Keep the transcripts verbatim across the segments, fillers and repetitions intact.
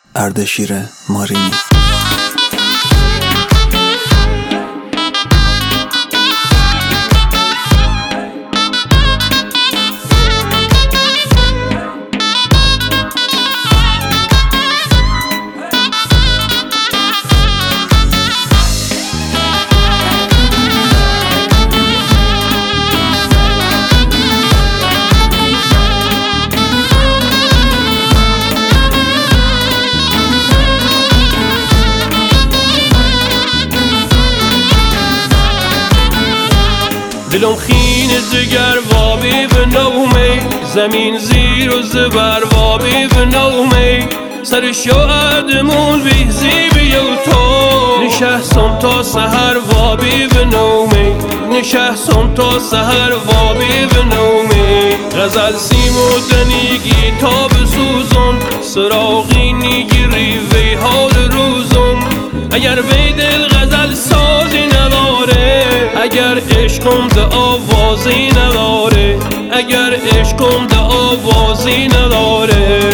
اردشیر مارینی. دلم خین جگر وابی به نومی، زمین زیر و زبر وابی به نومی، سر شادمون ویزی بیو تو نشستم تا سحر وابی به نومی، نشستم تا سحر وابی به نومی. غزل سیم و دنیگی تا بسوزم، سراغی نیگیری وی حال روزم. اگر وی دل غزل سازی نداره، اگر عشقم ده آوازی نداره، اگر عشقم ده آوازی نداره.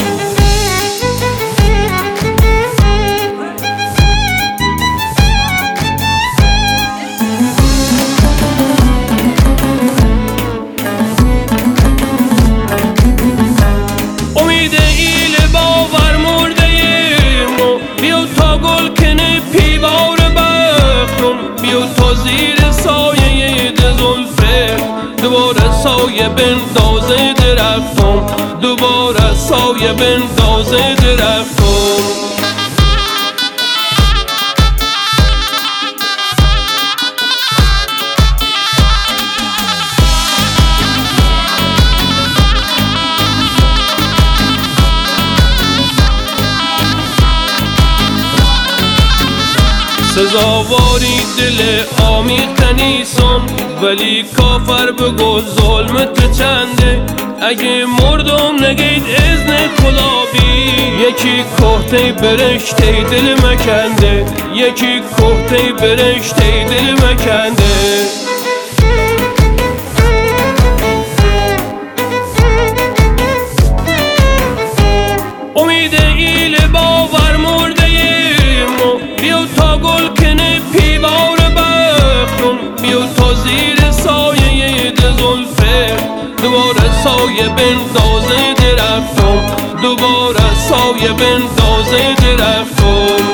امید ایل باور مرده مو، بیو تا گل کنه پیوار بختم، بیو تا زیر سایه ده زلفه دوباره سایه بندازه درختم، دوباره سایه بندازه درختم. سزاواری دل آمیخته نیستم، ولی کافر بگو ظلمت چنده. اگه مردم نگید ازن کلابی، یکی کهته برشته دل مکنده، یکی کهته برشته دل مکنده. امید ایل باور مرده مو، بیو تا گل کنه پیوار بختم، بیو تا زیر سایه ده زلفه دوباره سایه بندازه درختم، دوباره سایه بندازه درختم.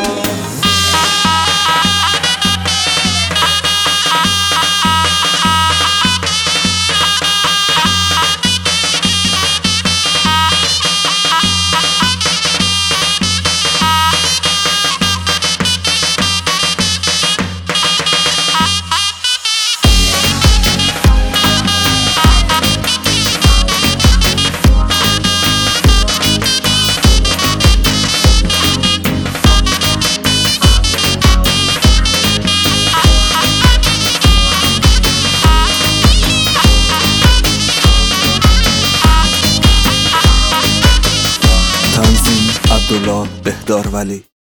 تنظیم عبدالله بهدارولی.